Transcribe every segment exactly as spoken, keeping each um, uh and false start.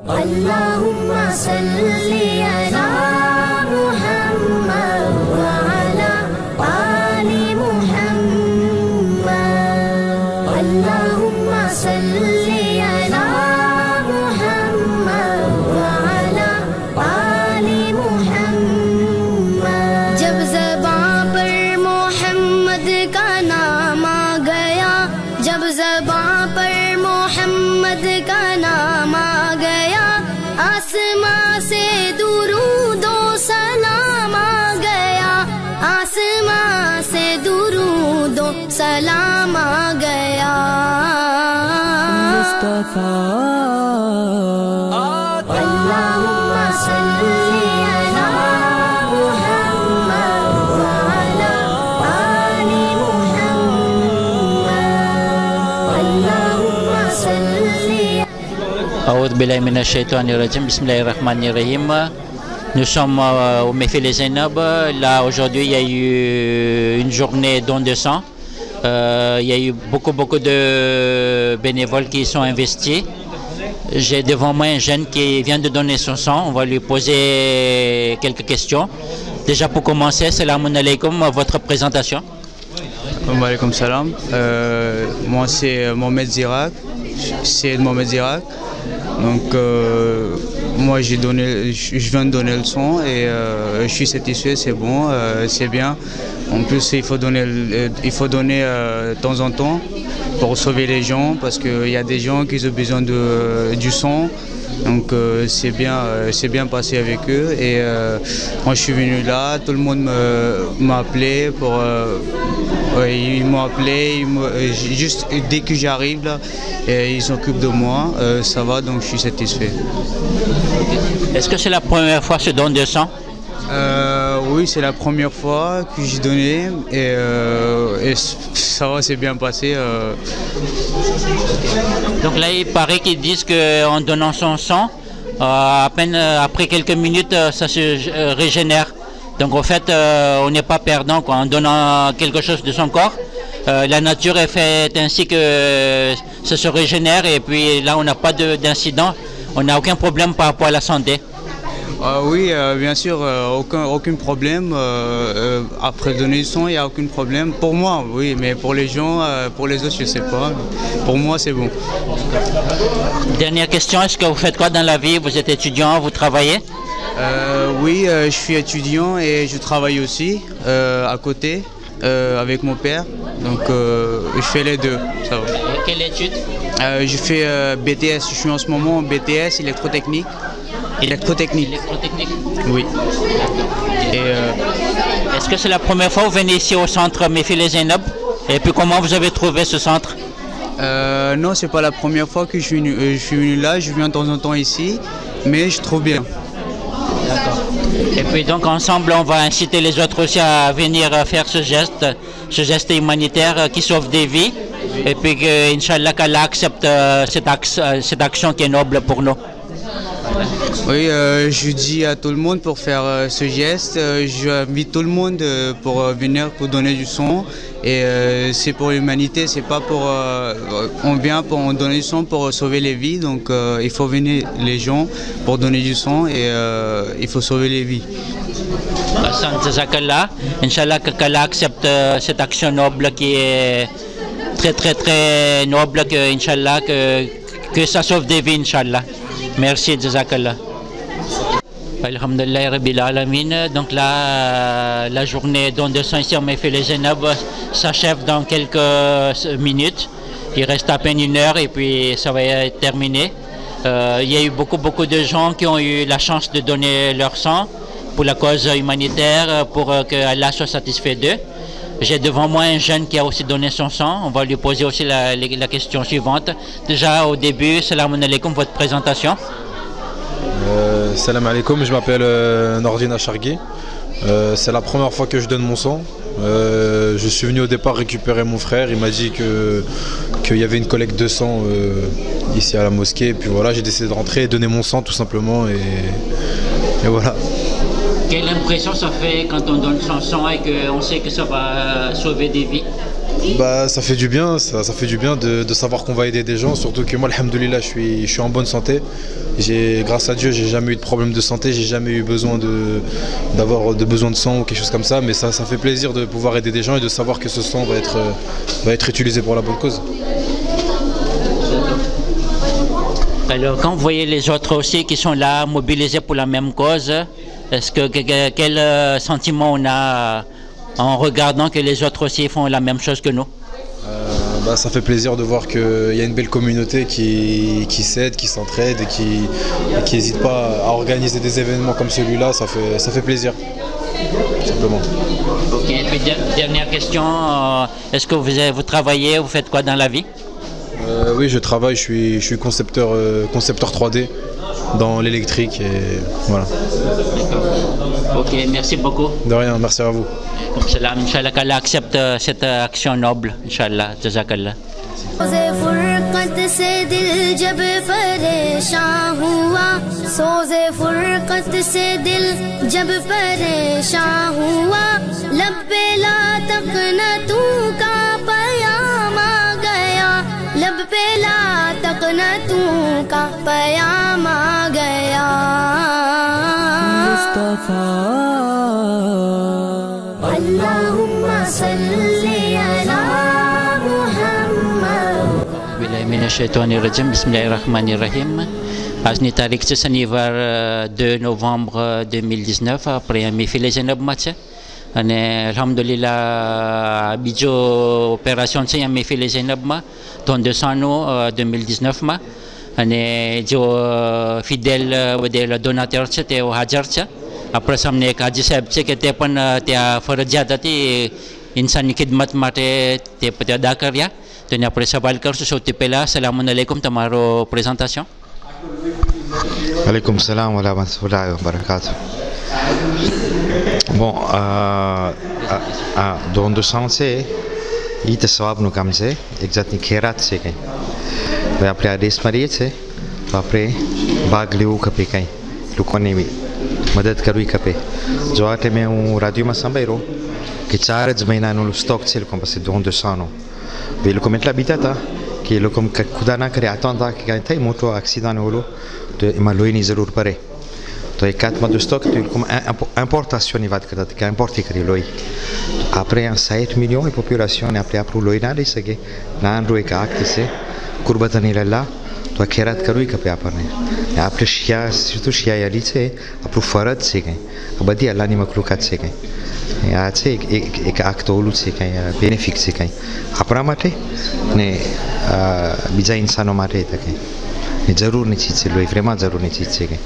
اللهم صل على محمد وعلى آل محمد اللهم صل على محمد وعلى آل محمد जब ज़बां पर मोहम्मद का नाम आ गया जब ज़बां पर मोहम्मद का नाम आ गया आसमां से दुरूदो सलाम आ गया आसमां से दुरूदो सलाम आ गया मुस्तफा अल्लाहुम्मा सल्ली अला मुहम्मद व अला आलि मुहम्मद अल्लाहुम्मा सल्ली Aoud billahi minash shaitani rajim, bismillahir rahmanir rahim. Nous sommes euh, au Mefil Zainab. Là aujourd'hui il y a eu une journée don de sang. Euh, il y a eu beaucoup beaucoup de bénévoles qui sont investis. J'ai devant moi un jeune qui vient de donner son sang. On va lui poser quelques questions. Déjà pour commencer, salam alaikum, votre présentation. Wa alaykoum salam. Euh, moi c'est Mohamed Zirak. C'est Mohamed Zirak. Donc euh, moi j'ai donné, je viens de donner le sang et euh, je suis satisfait, c'est bon, euh, c'est bien. En plus il faut donner, il faut donner euh, de temps en temps pour sauver les gens parce qu'il y a des gens qui ont besoin de, du sang. Donc euh, c'est bien, euh, c'est bien passé avec eux et euh, moi je suis venu là, tout le monde m'a appelé pour, euh, ouais, ils m'ont appelé, ils juste dès que j'arrive là, et ils s'occupent de moi, euh, ça va donc je suis satisfait. Est-ce que c'est la première fois ce don de sang? Euh, oui, c'est la première fois que j'ai donné et, euh, et ça va, c'est bien passé. Euh. Donc là, il paraît qu'ils disent qu'en donnant son sang, euh, à peine euh, après quelques minutes, euh, ça se euh, régénère. Donc en fait, euh, on n'est pas perdant quoi. En donnant quelque chose de son corps. Euh, la nature est faite ainsi que ça se régénère et puis là, on n'a pas d'incident, on n'a aucun problème par rapport à la santé. Euh, oui, euh, bien sûr, euh, aucun, aucun problème. Euh, euh, après donner le sang, il n'y a aucun problème. Pour moi, oui, mais pour les gens, euh, pour les autres, je ne sais pas. Pour moi, c'est bon. Dernière question, est-ce que vous faites quoi dans la vie? Vous êtes étudiant, vous travaillez? euh, Oui, euh, je suis étudiant et je travaille aussi euh, à côté euh, avec mon père. Donc, euh, je fais les deux. Ça va. Et quelle étude? euh, Je fais euh, B T S. Je suis en ce moment en B T S, électrotechnique. Électrotechnique. Électrotechnique. Oui. Et euh... est-ce que c'est la première fois que vous venez ici au centre Mefil Zainab? Et puis comment vous avez trouvé ce centre? euh, Non, c'est pas la première fois que je suis, venu, euh, je suis venu là. Je viens de temps en temps ici, mais je trouve bien. D'accord. Et puis donc ensemble, on va inciter les autres aussi à venir faire ce geste, ce geste humanitaire qui sauve des vies. Et puis que, Inch'Allah, qu'Allah accepte euh, cette, axe, cette action qui est noble pour nous. Oui, euh, je dis à tout le monde pour faire euh, ce geste. Euh, J'invite tout le monde euh, pour euh, venir pour donner du sang. Et euh, c'est pour l'humanité, c'est pas pour. Euh, on vient pour donner du sang pour sauver les vies. Donc euh, il faut venir les gens pour donner du sang et euh, il faut sauver les vies. Inch'Allah, qu'Allah accepte euh, cette action noble qui est très très très noble. Que, Inch'Allah, que, que ça sauve des vies, Inch'Allah. Merci, Jazakallah. Alhamdulillah Rabbil Alamin. Donc là, la journée don de sang ici au Mefil Zainab s'achève dans quelques minutes. Il reste à peine une heure et puis ça va être terminé. Euh, il y a eu beaucoup beaucoup de gens qui ont eu la chance de donner leur sang pour la cause humanitaire, pour que Allah soit satisfait d'eux. J'ai devant moi un jeune qui a aussi donné son sang. On va lui poser aussi la, la question suivante. Déjà au début, salam alaikum, votre présentation. Euh, salam alaikum, je m'appelle euh, Nordine Achargui. Euh, c'est la première fois que je donne mon sang. Euh, je suis venu au départ récupérer mon frère. Il m'a dit que qu'il y avait une collecte de sang euh, ici à la mosquée. Et puis voilà, j'ai décidé de rentrer et donner mon sang tout simplement. Et, et voilà. Quelle impression ça fait quand on donne son sang et qu'on sait que ça va sauver des vies? Bah, ça fait du bien, ça, ça fait du bien de, de savoir qu'on va aider des gens, surtout que moi, alhamdoulilah, je suis, je suis en bonne santé. J'ai, grâce à Dieu, j'ai jamais eu de problème de santé, j'ai jamais eu besoin de, d'avoir de besoin de sang ou quelque chose comme ça, mais ça, ça fait plaisir de pouvoir aider des gens et de savoir que ce sang va être, va être utilisé pour la bonne cause. Alors, quand vous voyez les autres aussi qui sont là, mobilisés pour la même cause, est-ce que, que quel sentiment on a en regardant que les autres aussi font la même chose que nous? euh, bah, Ça fait plaisir de voir qu'il y a une belle communauté qui, qui s'aide, qui s'entraide et qui n'hésite pas à organiser des événements comme celui-là. Ça fait, ça fait plaisir, simplement. Ok, et puis dernière question, euh, est-ce que vous, vous travaillez, vous faites quoi dans la vie? euh, Oui, je travaille, je suis, je suis concepteur, euh, concepteur trois D dans l'électrique et voilà. Ok, merci beaucoup. De rien, merci à vous. Comme cela, Inch'Allah, qu'Allah accepte cette action noble, Inch'Allah, Jazakallah. सोज़े फुरक़त से दिल जब परेशान हुआ, सोज़े फुरक़त से दिल जब परेशान हुआ, लब पे ला तक़नतू का पयाम आ गया, लब पे ला तक़नतू का पयाम आ गया। मुस्तफ़ा अल्लाहुम्मा सल्ली अला Bismillahirrahmanirrahim. Azni tarik ce shanivar deux novembre deux mille dix-neuf après un mifile Zainab match. Ane alhamdulillah bijo opération ce un mifile Zainab ma ton deux cents deux mille dix-neuf ma. Ane jo fidèle wadel donateur ce te hajar ce. Après samne kaji sahib ce કે તે પણ ત્યાં ફરજિયાત હતી ઇન્સાનની ખિદમત માટે તે પોતે અદા કર્યા. તો એને આપણે સવાલ કરશું. સૌથી પહેલાં સલામુન અલૈકુમ, તમારો presentation. Alaikum salam wa rahmatullahi wa barakatuh. Bon, euh, euh, dans le sens, il te sauve nous comme ça, exactement kérat c'est qu'un. Mais après à desmarier c'est, après bagléo capé qu'un, le connaît mi, madad karui capé. जो आते में हूँ radio में संभालो कि चार जमीना no stock चल कम बस दो दो सानो वे लोग मतलब बीता था कि लोग कम खुदा ना करे आता था कि कहीं था मोटो एक्सीडेंट हो लो तो इमालोई नहीं ज़रूर पड़े तो एक आत्मा दो स्टॉक तो लोग importation नहीं बात करता था कि importer करी लोई après un sept millions de population après après लोई ना ले सके ना रो एक आक्ट से कुर्बान नहीं लल्ला तो खेरात करूँ ही कपे आपने आपने शिया सिर्फ शिया याली से आपको फरद से गए अब अभी अल्लाह ने मखलूक़ात से गए आज से एक एक एक आक्ट ओलू से गए बेनिफिट से गए अपना माटे ने बीजा इंसानों माटे तक है ज़रूर नहीं चीज़ से लोई फ्रेमा ज़रूर नहीं चीज़ से गए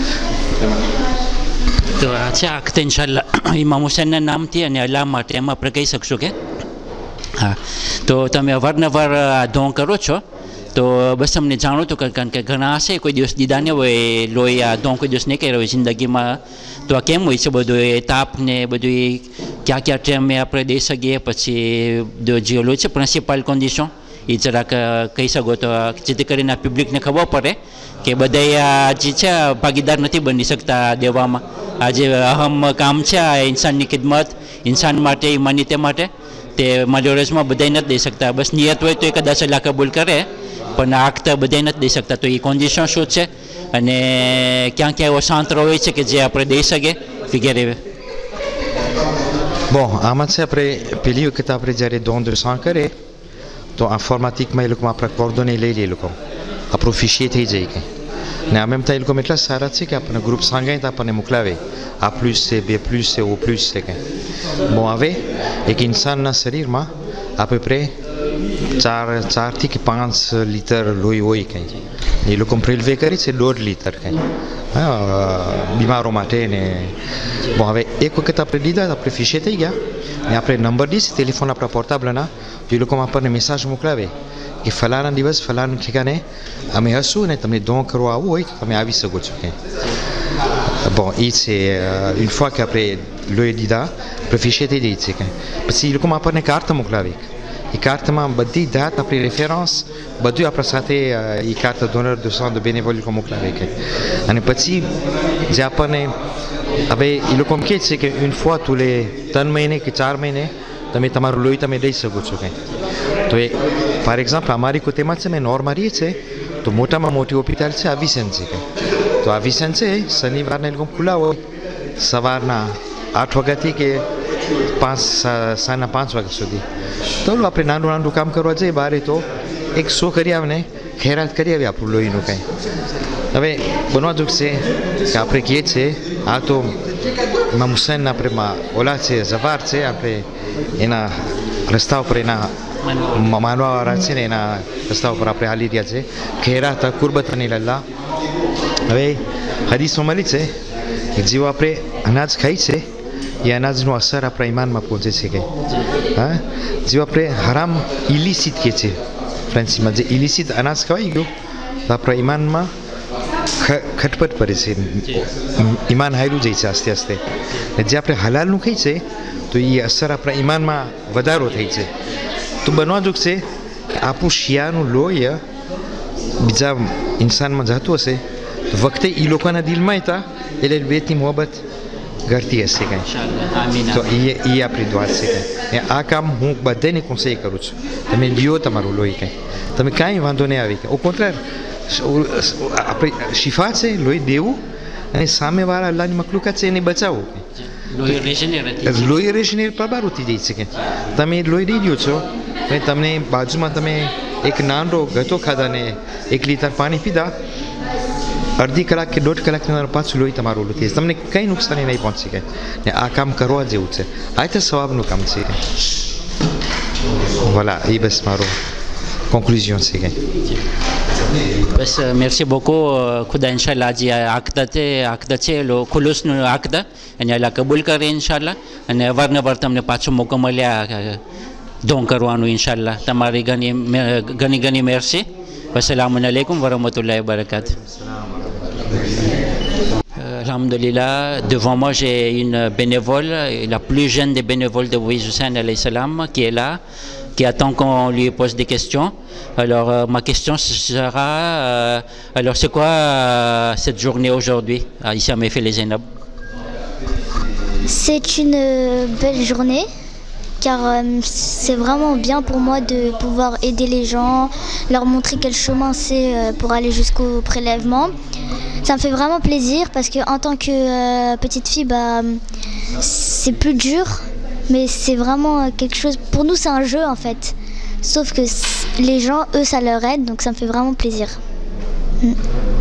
તો આ છે આખતે ઇન્શાલ્લાહ ઇમામ હુસૈનના નામથી અને અલ્લાહ માટે એમ આપણે કહી શકશો કે હા. તો તમે અવારનવાર આ ધોં કરો છો તો બસ તમને જાણું હતું કારણ કે ઘણા હશે કોઈ દિવસ દીધા ને હોય લોહી આ ધોં કોઈ દિવસ નહીં કર્યો હોય જિંદગીમાં તો આ કેમ હોય છે બધું એ તાપ ને બધું ક્યાં ક્યાં ટાઈમે આપણે દઈ શકીએ પછી જે હોય છે પ્રિન્સિપાલ કન્ડિશન એ જરાક કહી શકો તો જેથી કરીને આ પબ્લિકને ખબર પડે કે બધા જે છે ભાગીદાર નથી બની શકતા દેવામાં. આ જે અહમ કામ છે આ ઇન્સાનની ખિદમત ઇન્સાન માટે ઇમાનિતે માટે તે માલ્યોરેજમાં બધાય નથી દઈ શકતા. બસ નિયત હોય તો એ કદાચ અલ્લાહ કબૂલ કરે પણ આખ તો બધાય નથી દઈ શકતા. તો એ કન્ડિશન શું છે અને ક્યાં ક્યાં એવો શાંત હોય છે કે જે આપણે દઈ શકીએ વગેરે. Bon, આમાં છે આપણે પેલી વખત આપણે જ્યારે don de sang કરે તો ઇન્ફોર્મેટિકમાં એ લોકો આપણા કોર્ડોને લઈ લે લોકો આપણું ફિશિયર થઈ જાય કે ને આ મેમ તો એ લોકો એટલા સારા છે કે આપણને ગ્રુપ સંગાઈ તો આપણને મોકલાવે આ પ્લસ છે બે પ્લસ છે ઓ પ્લસ છે કે bon હવે એક ઇન્સાનના શરીરમાં આપણે પ્રે ચાર ચારથી કે પાંચ લીટર લોહી હોય કંઈ એ લોકો પ્રિલ્વે કરી છે દોઢ લીટર કંઈ હા બીમારો માટે ને bon હવે એક વખત આપણે લીધા આપણે ફિશિયર થઈ ગયા ને આપણે નંબર દઈશ ટેલિફોન આપણા પોર્ટેબલના તો એ લોકો આપણને મેસેજ મોકલાવે કે ફલાણા દિવસ ફલાણા ઠેકાને અમે હશું ને તમને ધોં કરવા આવવું હોય તમે આવી શકો છો કે bon એ છે une fois કે આપણે લોહી દીધા આપણે ફિશિયર થઈ જાય છે કે પછી એ લોકો આપણને કાર્ડ મોકલાવે એ કાર્ડમાં બધી દાત આપણી રેફરન્સ બધું આપણા સાથે એ card donor de sang de bénévole લોકો મોકલાવે કે અને પછી જે આપણને હવે એ લોકો કહે છે કે une fois tous les ત્રણ મહિને કે ચાર મહિને તમે તમારું લોહી તમે દઈ શકો છો કંઈ તો એ ફોર એક્ઝામ્પલ અમારી કોતેમાં છે મેં નોર્મલી છે તો મોટામાં મોટી હોસ્પિટલ છે અવિસન છે કંઈ તો અવિસન છે શનિવારને એ લોકો ખુલ્લા હોય સવારના આઠ વાગ્યાથી કે પાંચ સાંજના પાંચ વાગ્યા સુધી તો આપણે નાનું નાનું કામ કરવા જઈએ બહાર તો એક શો કરી આવે ને ખૈરાત કરી આવે આપણું લોહીનું કંઈ હવે બનવા દુઃખ છે કે આપણે કહીએ છીએ આ તો ઇમામ હુસૈન આપણે ઓલા છે ઝફાર છે આપણે એના રસ્તા ઉપર એના માનવાવાળા છે ને એના રસ્તા ઉપર આપણે હાલી રહ્યા છે ખૈરાત કુરબત અને લલ્લા હવે હદીસમાં મળી છે કે જેવો આપણે અનાજ ખાઈ છે એ અનાજનો અસર આપણા ઈમાનમાં પહોંચે છે કે હા જેવું આપણે હરામ ઇલિસિટ કહે છે ફ્રેન્ચમાં જે ઇલિસિટ અનાજ ખવાઈ ગયું તો આપણા ઈમાનમાં ખટપટ પડે છે ઈમાન હાર્યું જાય છે આસ્તે આસ્તે જે આપણે હલાલનું ખાઈ છે તો એ અસર આપણા ઈમાનમાં વધારો થાય છે તો બનવા દુઃખ છે કે આપણું શિયાનું લોહી બીજા ઇન્સાનમાં જતું હશે તો વખતે એ લોકોના દિલમાં હતા એટલે બેથી મોહબ્બત ઘટતી હશે કંઈ તો એ એ આપણી દ્વાત છે કંઈ આ કામ હું બધાને કોન્સેય કરું છું તમે લ્યો તમારું લોહી કંઈ તમે કાંઈ વાંધો નહીં આવી કે ઓ કોન્ટ્રાર આપણે શિફા છે લોહી દેવું અને સામેવાળા અલ્લાહની મખલુકાત છે એને બચાવવું લોહી રેશને પ્રબાર ઉઠી જાય છે કે તમે લોહી દઈ દો છો અને તમને બાજુમાં તમે એક નાનો ગતો ખાધા ને એક લીટર પાણી પીધા અડધી કલાક કે દોઢ કલાક તમારું પાછું લોહી તમારું ઓલું થઈ તમને કંઈ નુકસાની નહીં પહોંચી ગઈ ને આ કામ કરવા જેવું છે આ તો સવાબનું કામ છે voilà એ બસ મારો conclusion c'est que بس merci beaucoup خدا ان شاء الله جي عقد عقد છે લો ખુલુસનું عقد અને અલ્લાહ કબૂલ કરે ઇન્શાઅલ્લાહ અને વારંવાર તમને પાછો મોકો મળ્યા દોન કરવાનું ઇન્શાઅલ્લાહ તમારી ઘણી ઘણી ઘણી merci wassalamu alaikum wa rahmatullahi wa barakatuh. Alhamdulillah, devant moi j'ai une bénévole, la plus jeune des bénévoles de Waïz Hussein alayhi salam qui est là, qui attend qu'on lui pose des questions. Alors euh, ma question sera, euh, alors c'est quoi euh, cette journée aujourd'hui ici à Mefil et Zainab? C'est une belle journée car euh, c'est vraiment bien pour moi de pouvoir aider les gens, leur montrer quel chemin c'est euh, pour aller jusqu'au prélèvement. Ça me fait vraiment plaisir parce que en tant que euh, petite fille, bah, c'est plus dur, mais c'est vraiment quelque chose. Pour nous, c'est un jeu en fait. Sauf que les gens, eux, ça leur aide, donc ça me fait vraiment plaisir. Mm.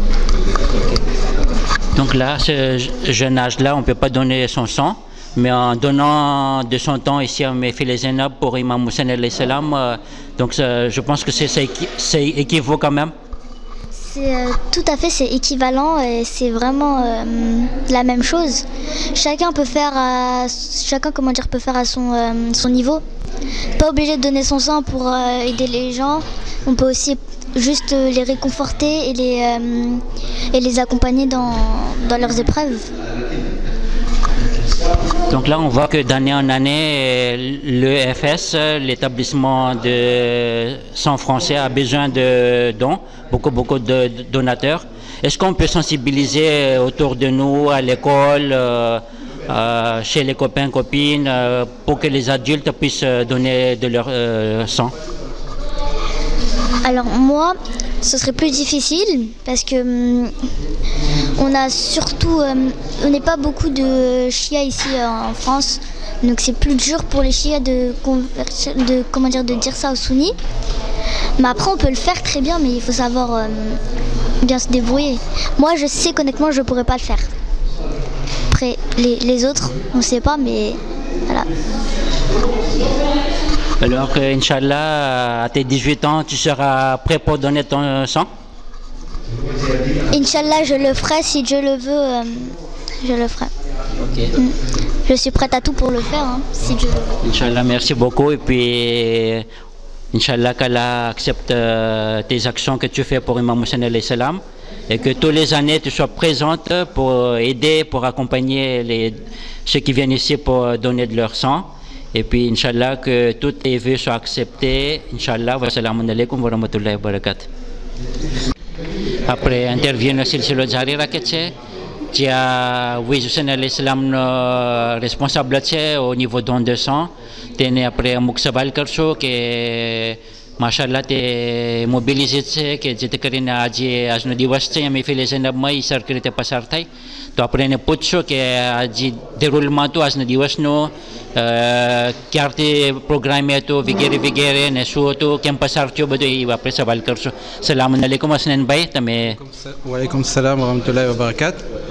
Donc là, ce jeune âge-là, on ne peut pas donner son sang, mais en donnant de son temps ici à Mefil et Zainab pour Imam Hussein alayhi salam, euh, donc ça, je pense que c'est, c'est équivaut quand même. C'est, euh, tout à fait, c'est équivalent et c'est vraiment euh, la même chose. Chacun peut faire, à, chacun comment dire, peut faire à son, euh, son niveau. Pas obligé de donner son sang pour euh, aider les gens. On peut aussi juste les réconforter et les, euh, et les accompagner dans, dans leurs épreuves. Donc là, on voit que d'année en année, l'E F S, l'établissement de sang français, a besoin de dons, beaucoup, beaucoup de donateurs. Est-ce qu'on peut sensibiliser autour de nous, à l'école, euh, euh, chez les copains, copines, euh, pour que les adultes puissent donner de leur euh, sang? Alors moi, ce serait plus difficile parce que hum, on a surtout, hum, on n'est pas beaucoup de chiites ici euh, en France, donc c'est plus dur pour les chiites de, convertir, de, comment dire, de dire ça aux sunnis. Mais après on peut le faire très bien, mais il faut savoir hum, bien se débrouiller. Moi je sais qu'honnêtement je ne pourrais pas le faire. Après les, les autres, on ne sait pas, mais voilà. Alors que, Inch'Allah, à tes dix-huit ans, tu seras prêt pour donner ton sang? Inch'Allah, je le ferai, si Dieu le veut, euh, je le ferai. Okay. Mm. Je suis prête à tout pour le faire, hein, si Dieu le veut. Inch'Allah, merci beaucoup. Et puis, Inch'Allah, qu'Allah accepte euh, tes actions que tu fais pour Imam Hussein alayhi salam. Et que tous les années, tu sois présente pour aider, pour accompagner les, ceux qui viennent ici pour donner de leur sang. Et puis, Inch'Allah, que toutes tes vœux soient acceptés. Inch'Allah, wassalamu alaikum wa rahmatullahi wa barakatuh. Après, intervient aussi le Jari Raketche, qui a Waïz Hussein alayhi salam responsable au niveau don de sang. તેને આપણે અમુક સવાલ કરશો કે માશાલ્લાહ તે મોબિલિઝેટ છે કે જેથી કરીને આજે આજનો દિવસ છે એમ મહેફિલ ઝૈનબમાં એ સરખી રીતે પસાર થાય તો આપણે એને પૂછશો કે આજે દેરુલમાં હતું આજના દિવસનો ક્યારથી પ્રોગ્રામ હતો વગેરે વગેરે ને શું હતું કેમ પસાર થયો બધું એ આપણે સવાલ કરશો. સલામ અલૈકુમ હસનૈનભાઈ તમે. વાલેકુમ સલામ વરહમતુલ્લાહિ વબરકાત.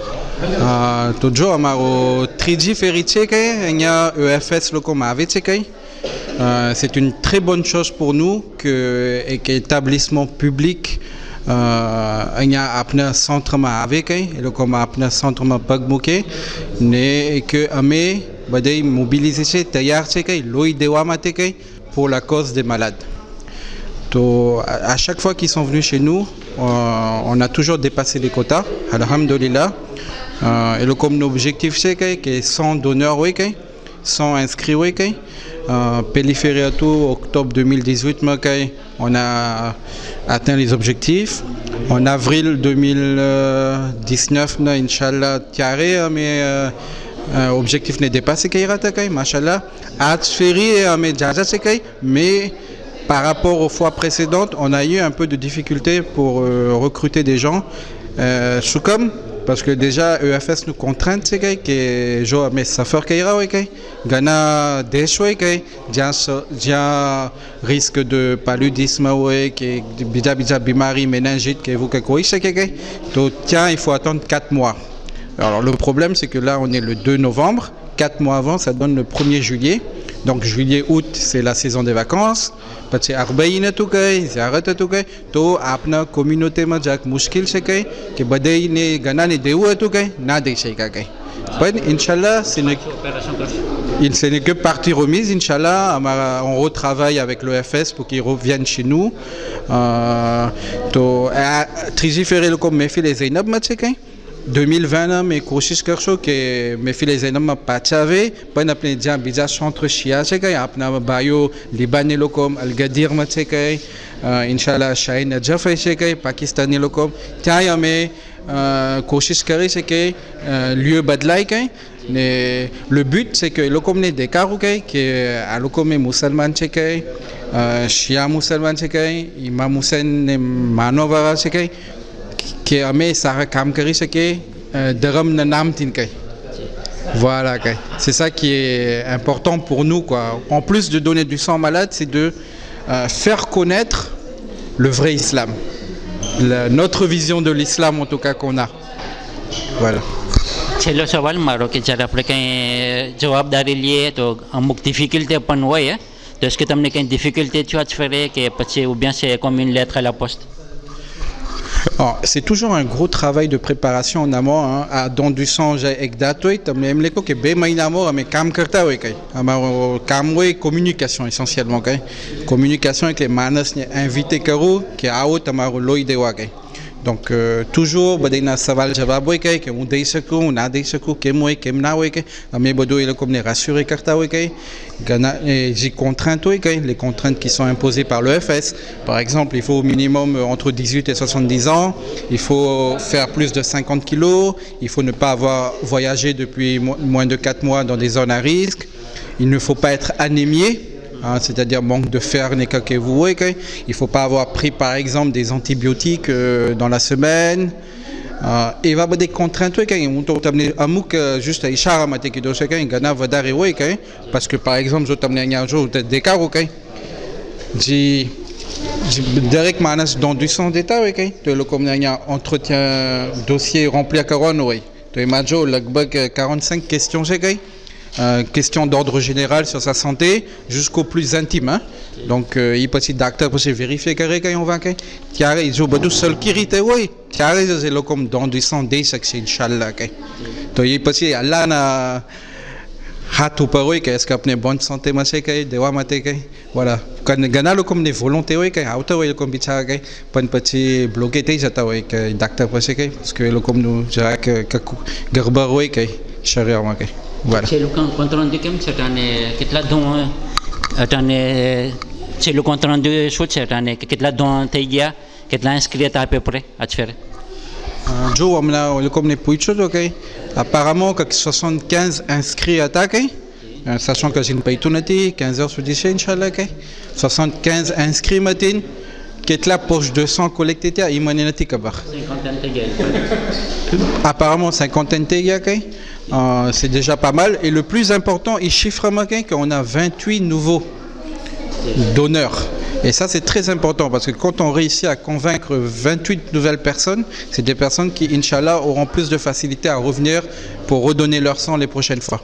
તો જો અમારો ત્રીજી ફેરી છે કે અહીંયા E F S લોકોમાં આવે છે કંઈ. Euh, c'est une très bonne chose pour nous que et que établissement public અહીંયા આપના centreમાં આવે કંઈ એ લોકોમાં આપના centreમાં પગ મૂકે ને કે અમે બધાય મોબિલિઝે છે તૈયાર છે કંઈ લોહી દેવા માટે કંઈ pour la cause des malades. તો à chaque fois qu'ils sont venus chez nous euh, on a toujours dépassé les quotas alhamdulillah. Euh, et le comme objectif c'est que cent donneurs oui que cent inscrits oui que Euh, Pélifériato, octobre deux mille dix-huit, on a atteint les objectifs. En avril deux mille dix-neuf, Inch'Allah, tiare, mais euh, euh, objectif n'est dépassé, Machallah. Atferi, mais par rapport aux fois précédentes, on a eu un peu de difficulté pour euh, recruter des gens. Euh, Choukam, parce que déjà E F S nous contraint c'est que je mais ça fait qu'il y a Ghana déchoué que déjà risque de paludisme ouais que bija bija bimari méningite que vous que quoi c'est que donc tiens il faut attendre quatre mois. Alors le problème c'est que là on est le deux novembre, quatre mois avant ça donne le premier juillet. Donc juillet août c'est la saison des vacances. Parce que arbaïne tout que ziarat tout que to apna communauté ma jak mushkil c'est que que badai ne Ghana ne deu tout que na de c'est que ben inchallah ce n'est il ce n'est que partie remise inchallah on retravaille avec l'O F S pour qu'ils reviennent chez nous euh, to trigiférer le comme mehfil Zainab ma c'est que deux mille vingt mais कोशिश करशो कि महफिल ज़ैनब में पाचावे पण अपने जहाँ बीजा centre शिया से कहीं अपना बायो लिबानी लोगों अलगदीर में से कहीं इंशाल्लाह शाहीन नजफ से कहीं पाकिस्तानी लोगों ત્યાં हमें कोशिश करें से कि lieu बदलाए कहीं ने le but c'est que लोगों ने देखा हो कहीं कि आ लोगों में मुसलमान से कहीं शिया मुसलमान से कहीं इमाम हुसैन ने मानववारा से कहीं कि हमें सारा काम करी सके धर्म न नाम tin kay. Voilà kay. C'est ça qui est important pour nous quoi. En plus de donner du sang malade, c'est de euh, faire connaître le vrai islam. La, notre vision de l'islam en tout cas qu'on a. Voilà. છેલ્લો સવાલ મારો કે જ્યારે આપણે કંઈ જવાબદારી લઈએ તો અમુક ડિફિકલ્ટી પણ હોય તો est-ce que તમને કંઈ ડિફિકલ્ટી થયો જ ફરે કે પછી ou bien c'est comme une lettre à la poste? C'est toujours un gros travail de préparation en amont. Hein. À don du sang, j'ai egdatoi, tam même les que be mainamo, mais cam kerta oui kay. Amaro cam oui communication essentiellement kay. Communication avec les manas invités karo qui a haut amaro loide wa kay. Donc euh, toujours badina saval jawab oui kay que on deisaku, on a deisaku kem oui kem na oui kay. Mais bodo il comme les rassurer kerta oui kay. Gana j'ai contraintes oui kay, les contraintes qui sont imposées par l'E F S. Par exemple, il faut au minimum entre dix-huit et soixante-dix ans, il faut faire plus de cinquante kilos, il faut ne pas avoir voyagé depuis moins de quatre mois dans des zones à risque, il ne faut pas être anémié. Hein, c'est-à-dire manque de fer, il ne faut pas avoir pris par exemple des antibiotiques euh, dans la semaine. Euh, et il va y avoir des contraintes, juste à Ishara, parce que par exemple, je t'amène un jour des cas, j'ai direct manas dans du sang d'état, comme un entretien dossier rempli à Caron, tu as quarante-cinq questions, Euh, question d'ordre général sur sa santé jusqu'au plus intime. Hein? Donc, euh, il peut être docteur pour se vérifier que on va qu'il y a des gens qui sont qui oui, il y a des gens comme dans du sang des sexes inchallah. Donc, il peut être Allah na hatu paroi que est-ce qu'après bonne santé machin que dewa mate que voilà. Quand gana le comme des volontés oui que auto oui comme bichara que pas un petit bloqué t'es jata oui que docteur parce que parce que le comme nous dirait que que garba oui que charia moi que voilà. C'est le compte rendu comme cette année, qu'est-ce là dont cette année, c'est le compte rendu chose cette année, qu'est-ce là dont t'es gars, qu'est-ce là inscrit à peu près à te faire. Joe, on a le comme les puichos, ok. Apparemment, que soixante-quinze inscrits à attaquer. euh, sachant que j'ai une paye tout noté, quinze heures sur dix, Inch'Allah, soixante-quinze inscrits matin, qui est là poche deux cents collectés, il m'a dit kabar. Apparemment cinquantaine euh, c'est déjà pas mal. Et le plus important, il chiffre qu'on a vingt-huit nouveaux donneurs. Et ça, c'est très important parce que quand on réussit à convaincre vingt-huit nouvelles personnes, c'est des personnes qui, Inch'Allah, auront plus de facilité à revenir pour redonner leur sang les prochaines fois.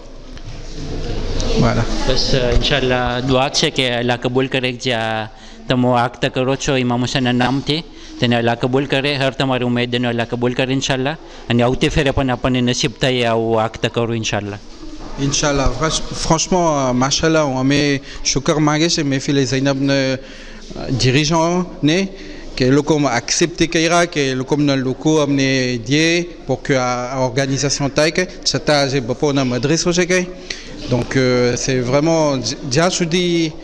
Voilà. Bas Inch'Allah, doa c'est que la kabul kare dia tamo akta karocho imam sana namte tena la kabul kare har tamar umed deno la kabul kare Inch'Allah ani aute fere pan apane nasib tay au akta karo Inch'Allah. Inch'Allah, franchement, machallah, on met chokar magé, mes filles Zainab dirigeants né que le com accepté Kaira que le com dans le loco amené dié pour que l'organisation taille ça t'a j'ai pas on a m'adresse au G donc euh, c'est vraiment déjà je dis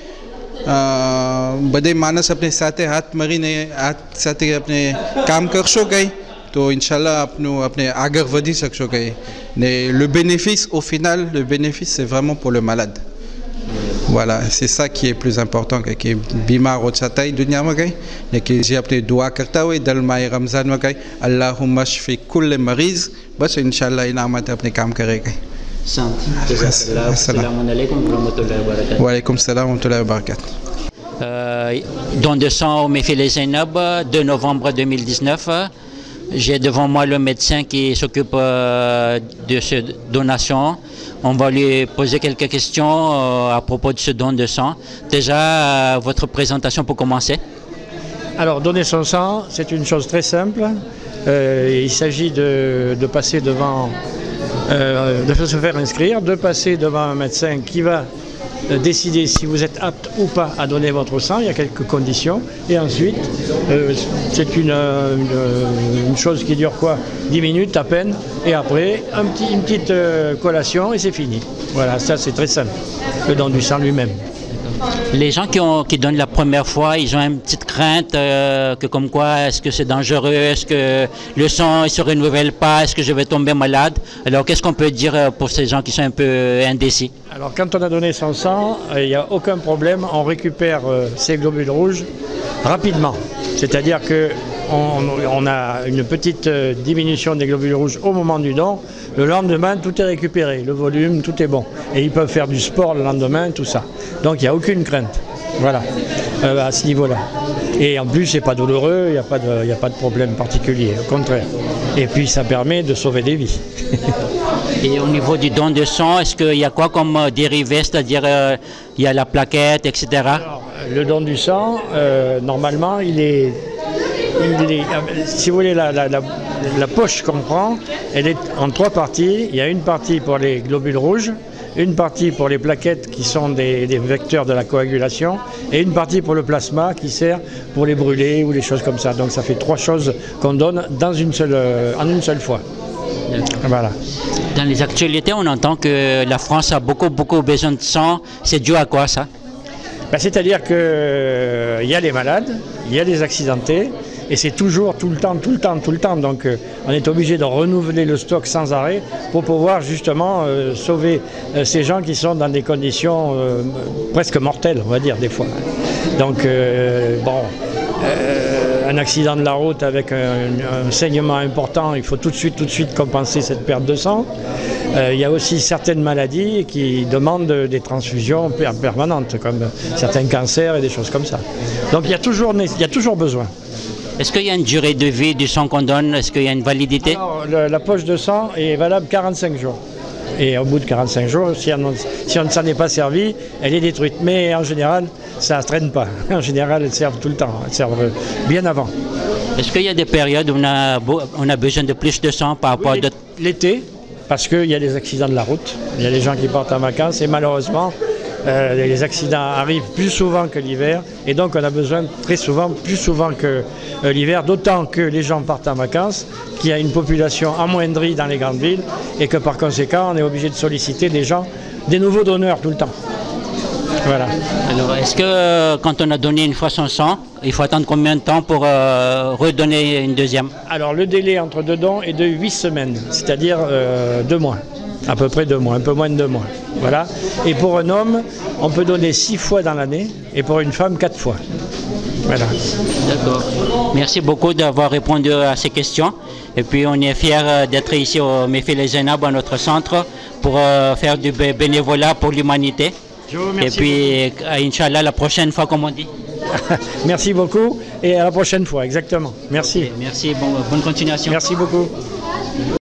बड़े मानस अपने साथ हाथ मरी ने हाथ साथ अपने काम कर सो गए तो इंशाल्लाह अपने अपने आगे वधी सकते गए mais le bénéfice au final le bénéfice c'est vraiment pour le malade. Voilà, c'est ça qui est plus important que qui bimar au chatay dunia magai et que j'ai appelé doua kartawe dal mai ramzan magai Allahumma shfi kull mariz bas inshallah ina mat apne kam kare gai. Assalamu alaikum wa rahmatullahi wa barakatuh. Wa alaikum salam wa rahmatullahi wa barakatuh. Euh, don de sang au Mefile Zainab, deux novembre deux mille dix-neuf. J'ai devant moi le médecin qui s'occupe euh, de cette donation. On va lui poser quelques questions euh, à propos de ce don de sang. Déjà, euh, votre présentation pour commencer. Alors, donner son sang, c'est une chose très simple. Euh, il s'agit de, de passer devant, euh, de se faire inscrire, de passer devant un médecin qui va décider si vous êtes apte ou pas à donner votre sang. Il y a quelques conditions. Et ensuite, euh, c'est une, une, une chose qui dure quoi dix minutes à peine. Et après, un petit, une petite euh, collation et c'est fini. Voilà, ça c'est très simple. Le don du sang lui-même. Les gens qui, ont, qui donnent la première fois, ils ont une petite crainte euh, que comme quoi, est-ce que c'est dangereux, est-ce que le sang ne se renouvelle pas, est-ce que je vais tomber malade. Alors qu'est-ce qu'on peut dire pour ces gens qui sont un peu indécis? Alors quand on a donné son sang, il n'y a aucun problème, on récupère euh, ces globules rouges rapidement. C'est-à-dire qu'on on a une petite euh, diminution des globules rouges au moment du don. Le lendemain, tout est récupéré, le volume, tout est bon. Et ils peuvent faire du sport le lendemain, tout ça. Donc il n'y a aucune crainte, voilà, euh, à ce niveau-là. Et en plus, c'est pas douloureux, il n'y a pas de, il n'y a pas de problème particulier, au contraire. Et puis ça permet de sauver des vies. Et au niveau du don de sang, est-ce qu'il y a quoi comme euh, dérivé, c'est-à-dire euh, il y a la plaquette, et cetera. Alors, le don du sang, euh, normalement, il est, il est, si vous voulez, la, la, la, la poche qu'on prend, elle est en trois parties. Il y a une partie pour les globules rouges, une partie pour les plaquettes qui sont des, des vecteurs de la coagulation et une partie pour le plasma qui sert pour les brûler ou les choses comme ça. Donc ça fait trois choses qu'on donne dans une seule, en une seule fois. Voilà. Dans les actualités, on entend que la France a beaucoup, beaucoup besoin de sang. C'est dû à quoi ça? Ben, c'est-à-dire qu'il euh, y a les malades, il y a les accidentés, et c'est toujours, tout le temps, tout le temps, tout le temps. Donc euh, on est obligé de renouveler le stock sans arrêt pour pouvoir justement euh, sauver euh, ces gens qui sont dans des conditions euh, presque mortelles, on va dire, des fois. Donc, euh, bon... Euh, un accident de la route avec un, un saignement important, il faut tout de suite, tout de suite compenser cette perte de sang. Euh, il y a aussi certaines maladies qui demandent des transfusions permanentes, comme certains cancers et des choses comme ça. Donc il y a toujours, il y a toujours besoin. Est-ce qu'il y a une durée de vie du sang qu'on donne? Est-ce qu'il y a une validité? Alors, le, la poche de sang est valable quarante-cinq jours. Et au bout de quarante-cinq jours, si on, si on ne s'en est pas servi, elle est détruite. Mais en général, ça ne traîne pas. En général, elles servent tout le temps. Elles servent bien avant. Est-ce qu'il y a des périodes où on a, on a besoin de plus de sang par rapport oui, à... L'été, parce qu'il y a des accidents de la route. Il y a des gens qui partent en vacances et malheureusement, euh, les accidents arrivent plus souvent que l'hiver. Et donc, on a besoin très souvent, plus souvent que euh, l'hiver, d'autant que les gens partent en vacances, qu'il y a une population amoindrie dans les grandes villes et que par conséquent, on est obligé de solliciter des gens, des nouveaux donneurs tout le temps. Voilà. Alors, est-ce que euh, quand on a donné une fois son sang, il faut attendre combien de temps pour euh, redonner une deuxième? Alors, le délai entre deux dons est de huit semaines, c'est-à-dire euh, deux mois. À peu près deux mois, un peu moins de deux mois. Voilà. Et pour un homme, on peut donner six fois dans l'année, et pour une femme, quatre fois. Voilà. D'accord. Merci beaucoup d'avoir répondu à ces questions. Et puis on est fiers d'être ici au Mefile Zainab, à notre centre, pour euh, faire du bénévolat pour l'humanité. Et puis, Inch'Allah, la prochaine fois, comme on dit. Merci beaucoup et à la prochaine fois, exactement. Merci. Merci, bon, bonne continuation. Merci beaucoup.